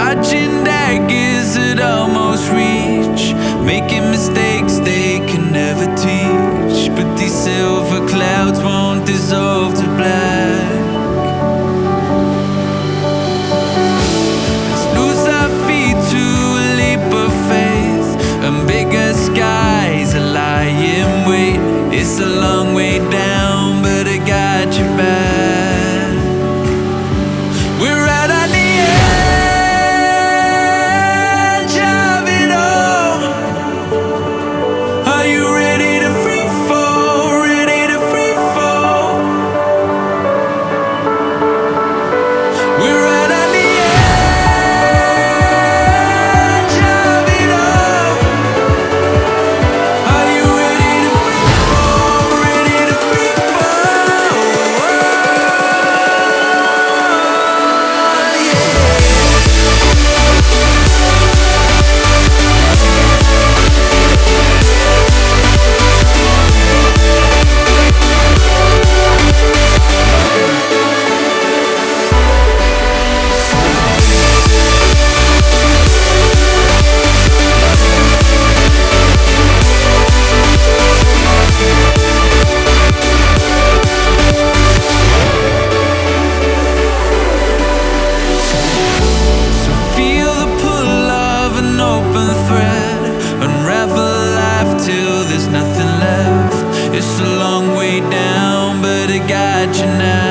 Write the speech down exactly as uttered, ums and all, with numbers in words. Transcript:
dodging daggers at almost reach, making mistakes they can never teach. But these silver clouds won't dissolve to black. Let's lose our feet to a leap of faith, and bigger skies are lying wait. It's a long way down, but I got your back. We're right on the edge of it all. Are you ready to free fall? Ready to free fall? We're right on the edge of it all. Are you ready to free fall? Ready to free fall? Feel the pull of an open thread, unravel life till there's nothing left. It's a long way down, but I got you now.